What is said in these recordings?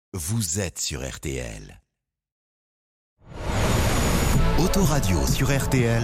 Vous êtes sur RTL. Autoradio sur RTL.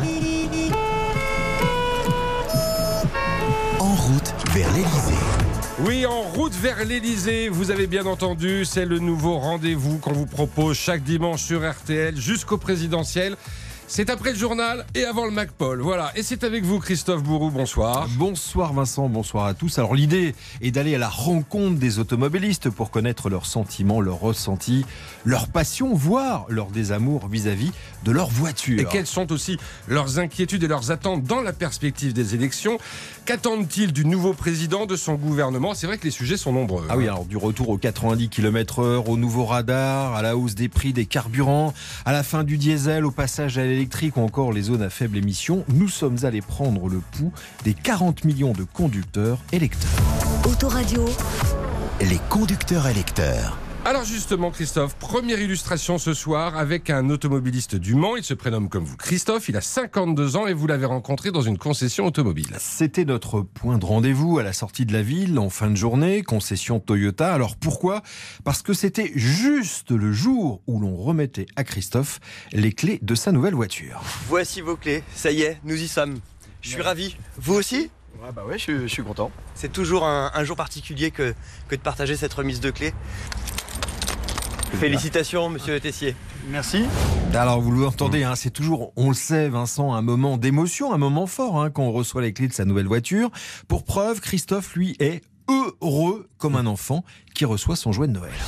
En route vers l'Élysée. Oui, en route vers l'Élysée, vous avez bien entendu, c'est le nouveau rendez-vous qu'on vous propose chaque dimanche sur RTL jusqu'au présidentiel. C'est après le journal et avant le MacPol. Voilà, et c'est avec vous Christophe Bourou, bonsoir. Bonsoir Vincent, bonsoir à tous. Alors l'idée est d'aller à la rencontre des automobilistes pour connaître leurs sentiments, leurs ressentis, leurs passions, voire leur désamour vis-à-vis de leur voiture. Et quelles sont aussi leurs inquiétudes et leurs attentes dans la perspective des élections? Qu'attendent-ils du nouveau président, de son gouvernement? C'est vrai que les sujets sont nombreux. Ah oui, alors du retour aux 90 km/h, au nouveau radar, à la hausse des prix des carburants, à la fin du diesel, au passage à l'électrique ou encore les zones à faible émission, nous sommes allés prendre le pouls des 40 millions de conducteurs électeurs. Autoradio, les conducteurs électeurs. Alors justement Christophe, première illustration ce soir avec un automobiliste du Mans. Il se prénomme comme vous Christophe, il a 52 ans et vous l'avez rencontré dans une concession automobile. C'était notre point de rendez-vous à la sortie de la ville en fin de journée, concession Toyota. Alors pourquoi ? Parce que c'était juste le jour où l'on remettait à Christophe les clés de sa nouvelle voiture. Voici vos clés, ça y est, nous y sommes. Je suis ravi. Vous aussi ? Ouais, bah ouais, je suis content. C'est toujours un jour particulier que de partager cette remise de clés. Félicitations, monsieur Tessier. Merci. Alors vous l'entendez, c'est toujours, on le sait Vincent, un moment d'émotion, un moment fort quand on reçoit les clés de sa nouvelle voiture. Pour preuve, Christophe, lui, est heureux comme un enfant qui reçoit son jouet de Noël.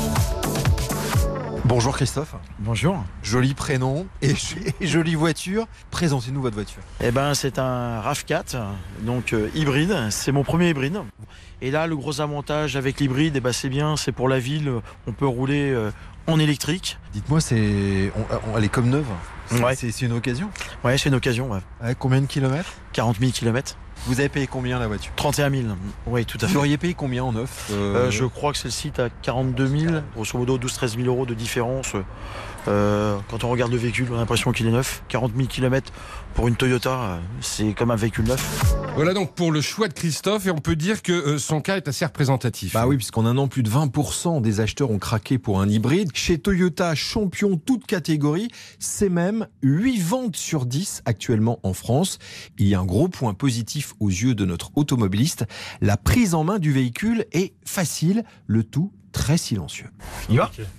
Bonjour Christophe. Bonjour. Joli prénom et jolie voiture. Présentez-nous votre voiture. Eh ben, c'est un RAV4, donc hybride. C'est mon premier hybride. Et là, le gros avantage avec l'hybride, c'est bien, c'est pour la ville, on peut rouler en électrique. Dites-moi, elle est comme neuve. Ouais. C'est une occasion. Ouais, c'est une occasion. Ouais. Avec combien de kilomètres ? 40 000 km. Vous avez payé combien la voiture ? 31 000. Oui, tout à fait. Vous auriez payé combien en neuf ? Je crois que celle-ci est à 42 000, grosso modo 12-13 000 euros de différence. Quand on regarde le véhicule, on a l'impression qu'il est neuf. 40 000 km pour une Toyota, c'est comme un véhicule neuf. Voilà donc pour le choix de Christophe, et on peut dire que son cas est assez représentatif. Bah oui, puisqu'en un an, plus de 20% des acheteurs ont craqué pour un hybride. Chez Toyota, champion toute catégorie, c'est même 8 ventes sur 10 actuellement en France. Il y a un gros point positif aux yeux de notre automobiliste. La prise en main du véhicule est facile, le tout très silencieux. Il va ? C'est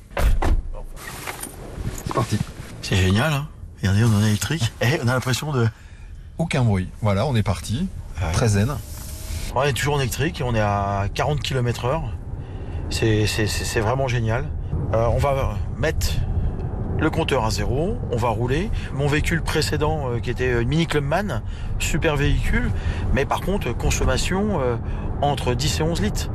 parti. C'est génial, hein. Regardez, on est en électrique. Et on a l'impression de... Aucun bruit. Voilà, on est parti. Très zen. On est toujours en électrique et on est à 40 km/h. C'est vraiment génial. On va mettre le compteur à zéro, on va rouler. Mon véhicule précédent, qui était une Mini Clubman, super véhicule, mais par contre, consommation entre 10 et 11 litres,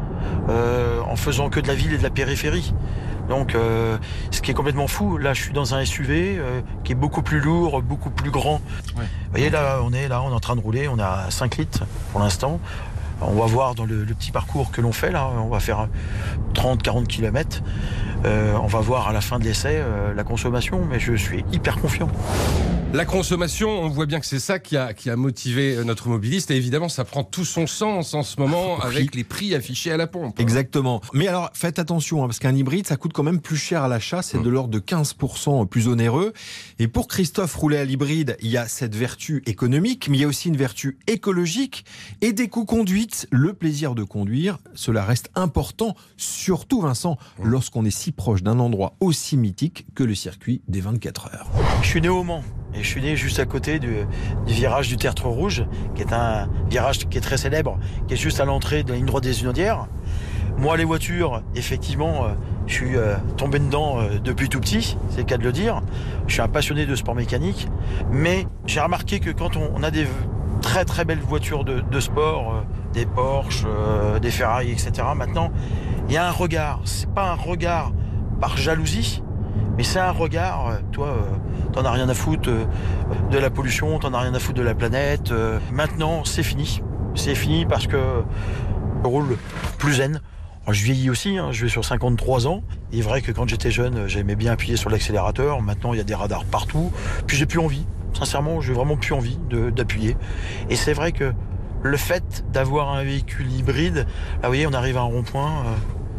en faisant que de la ville et de la périphérie. Donc, ce qui est complètement fou, là je suis dans un SUV qui est beaucoup plus lourd, beaucoup plus grand. Ouais. Vous voyez, là on est en train de rouler, on est à 5 litres pour l'instant. On va voir dans le petit parcours que l'on fait, là, on va faire 30-40 km. On va voir à la fin de l'essai la consommation, mais je suis hyper confiant. La consommation, on voit bien que c'est ça qui a motivé notre mobiliste, et évidemment ça prend tout son sens en ce moment avec les prix affichés à la pompe. Exactement. Mais alors faites attention, parce qu'un hybride ça coûte quand même plus cher à l'achat, c'est de l'ordre de 15% plus onéreux. Et pour Christophe, rouler à l'hybride, il y a cette vertu économique, mais il y a aussi une vertu écologique et des coûts conduite. Le plaisir de conduire, cela reste important, surtout Vincent, lorsqu'on est si proche d'un endroit aussi mythique que le circuit des 24 heures. Je suis né au Mans et je suis né juste à côté du virage du Tertre Rouge, qui est un virage qui est très célèbre, qui est juste à l'entrée de la ligne droite des Hunaudières. Moi, les voitures, effectivement, je suis tombé dedans depuis tout petit, c'est le cas de le dire. Je suis un passionné de sport mécanique, mais j'ai remarqué que quand on a des très très belles voitures de sport, des Porsche, des Ferrari, etc. Maintenant, il y a un regard. C'est pas un regard par jalousie, mais c'est un regard, toi, t'en as rien à foutre de la pollution, t'en as rien à foutre de la planète. Maintenant, c'est fini. C'est fini parce que je roule plus zen. Alors, je vieillis aussi, je vais sur 53 ans. Il est vrai que quand j'étais jeune, j'aimais bien appuyer sur l'accélérateur. Maintenant, il y a des radars partout. Puis j'ai plus envie. Sincèrement, j'ai vraiment plus envie d'appuyer. Et c'est vrai que le fait d'avoir un véhicule hybride, là vous voyez, on arrive à un rond-point,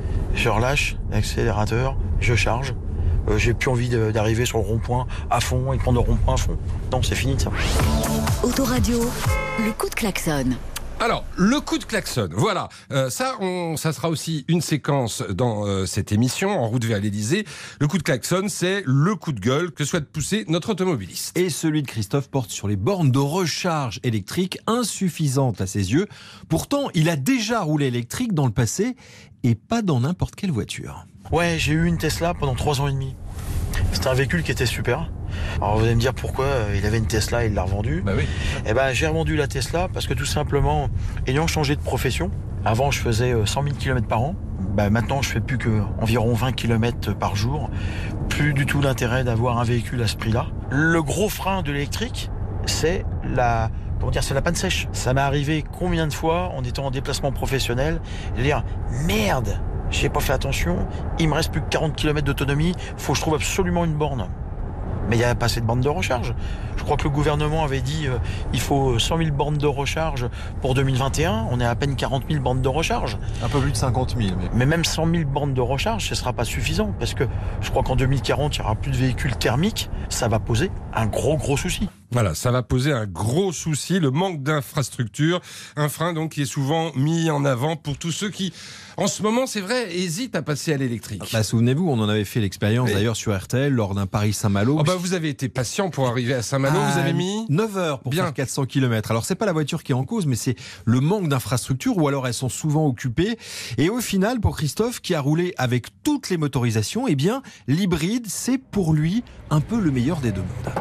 je relâche l'accélérateur, je charge. J'ai plus envie d'arriver sur le rond-point à fond et de prendre le rond-point à fond. Non, c'est fini ça. Autoradio, le coup de klaxon. Alors, le coup de klaxon, voilà. Ça sera aussi une séquence dans cette émission, En route vers l'Elysée. Le coup de klaxon, c'est le coup de gueule que souhaite pousser notre automobiliste. Et celui de Christophe porte sur les bornes de recharge électrique insuffisantes à ses yeux. Pourtant, il a déjà roulé électrique dans le passé et pas dans n'importe quelle voiture. Ouais, j'ai eu une Tesla pendant 3 ans et demi. C'était un véhicule qui était super. Alors vous allez me dire pourquoi il avait une Tesla et il l'a revendue. Bah oui. Eh ben, j'ai revendu la Tesla parce que tout simplement, ayant changé de profession, avant je faisais 100 000 km par an. Bah, maintenant je fais plus que environ 20 km par jour. Plus du tout d'intérêt d'avoir un véhicule à ce prix-là. Le gros frein de l'électrique, c'est la panne sèche. Ça m'est arrivé combien de fois en étant en déplacement professionnel de dire merde, j'ai pas fait attention, il me reste plus que 40 km d'autonomie, faut que je trouve absolument une borne. Mais il n'y a pas assez de bornes de recharge. Je crois que le gouvernement avait dit il faut 100 000 bornes de recharge pour 2021. On est à peine 40 000 bornes de recharge. Un peu plus de 50 000. Mais même 100 000 bornes de recharge, ce ne sera pas suffisant. Parce que je crois qu'en 2040, il n'y aura plus de véhicules thermiques. Ça va poser un gros souci. Voilà, ça va poser un gros souci, le manque d'infrastructures. Un frein donc qui est souvent mis en avant pour tous ceux qui, en ce moment, c'est vrai, hésitent à passer à l'électrique. Bah, souvenez-vous, on en avait fait l'expérience d'ailleurs sur RTL lors d'un Paris-Saint-Malo. Oh bah, vous avez été patient pour arriver à Saint-Malo, vous avez mis 9 heures pour Bien. faire 400 km. Alors c'est pas la voiture qui est en cause, mais c'est le manque d'infrastructures, ou alors elles sont souvent occupées. Et au final, pour Christophe, qui a roulé avec toutes les motorisations, eh bien l'hybride, c'est pour lui un peu le meilleur des deux mondes.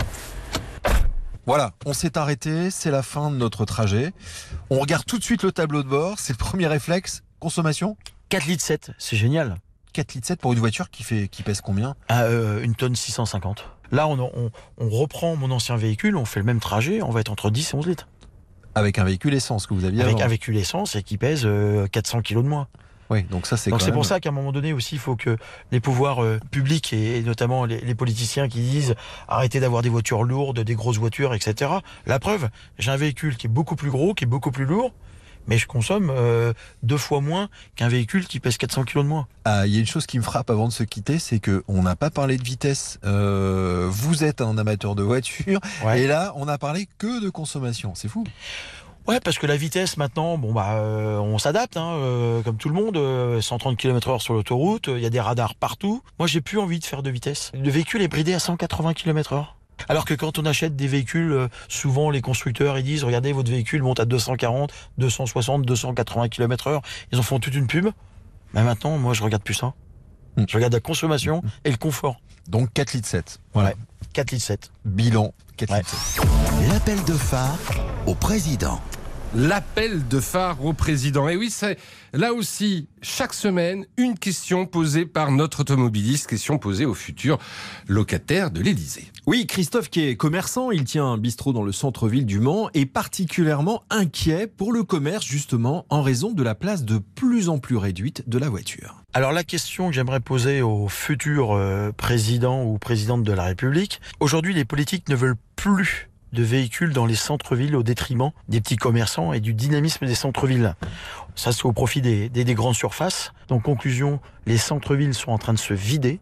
Voilà, on s'est arrêté, c'est la fin de notre trajet. On regarde tout de suite le tableau de bord, c'est le premier réflexe. Consommation 4,7 litres, c'est génial. 4,7 litres pour une voiture qui pèse combien ? 1 tonne 650. Là, on reprend mon ancien véhicule, on fait le même trajet, on va être entre 10 et 11 litres. Avec un véhicule essence que vous aviez Avec avant. un véhicule essence et qui pèse 400 kilos de moins. Oui, donc ça c'est Donc quand c'est même... pour ça qu'à un moment donné aussi, il faut que les pouvoirs publics et notamment les politiciens qui disent arrêtez d'avoir des voitures lourdes, des grosses voitures, etc. La preuve, j'ai un véhicule qui est beaucoup plus gros, qui est beaucoup plus lourd, mais je consomme 2 fois moins qu'un véhicule qui pèse 400 kilos de moins. Ah, il y a une chose qui me frappe avant de se quitter, c'est qu'on n'a pas parlé de vitesse. Vous êtes un amateur de voiture, Ouais. et là, on n'a parlé que de consommation. C'est fou. Ouais, parce que la vitesse maintenant, on s'adapte, comme tout le monde. 130 km/h sur l'autoroute, il y a des radars partout. Moi, j'ai plus envie de faire de vitesse. Le véhicule est bridé à 180 km/h. Alors que quand on achète des véhicules, souvent les constructeurs ils disent regardez, votre véhicule monte à 240, 260, 280 km/h. Ils en font toute une pub. Mais maintenant, moi, je regarde plus ça. Je regarde la consommation et le confort. Donc 4,7 litres. Voilà. Ouais, 4,7 litres. Bilan 4,7 Ouais. litres. L'appel de phare au président. L'appel de phare au président. Et oui, c'est là aussi, chaque semaine, une question posée par notre automobiliste, question posée au futur locataire de l'Elysée. Oui, Christophe qui est commerçant, il tient un bistrot dans le centre-ville du Mans, est particulièrement inquiet pour le commerce justement en raison de la place de plus en plus réduite de la voiture. Alors la question que j'aimerais poser au futur président ou présidente de la République, aujourd'hui les politiques ne veulent plus de véhicules dans les centres-villes au détriment des petits commerçants et du dynamisme des centres-villes. Ça, c'est au profit des grandes surfaces. Donc, conclusion, les centres-villes sont en train de se vider.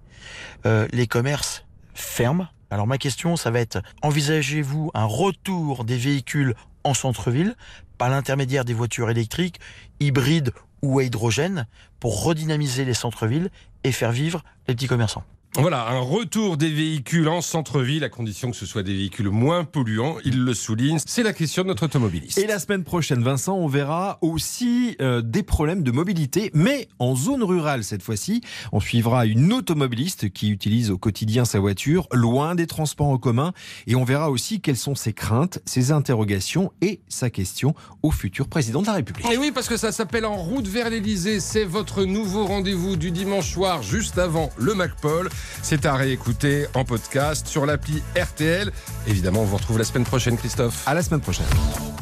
Les commerces ferment. Alors, ma question, ça va être, envisagez-vous un retour des véhicules en centre-ville par l'intermédiaire des voitures électriques, hybrides ou à hydrogène pour redynamiser les centres-villes et faire vivre les petits commerçants? Voilà, un retour des véhicules en centre-ville, à condition que ce soit des véhicules moins polluants, il le souligne. C'est la question de notre automobiliste. Et la semaine prochaine, Vincent, on verra aussi des problèmes de mobilité, mais en zone rurale cette fois-ci. On suivra une automobiliste qui utilise au quotidien sa voiture, loin des transports en commun. Et on verra aussi quelles sont ses craintes, ses interrogations et sa question au futur président de la République. Et oui, parce que ça s'appelle En route vers l'Elysée. C'est votre nouveau rendez-vous du dimanche soir, juste avant le MacPol. C'est à réécouter en podcast sur l'appli RTL. Évidemment, on vous retrouve la semaine prochaine, Christophe. À la semaine prochaine.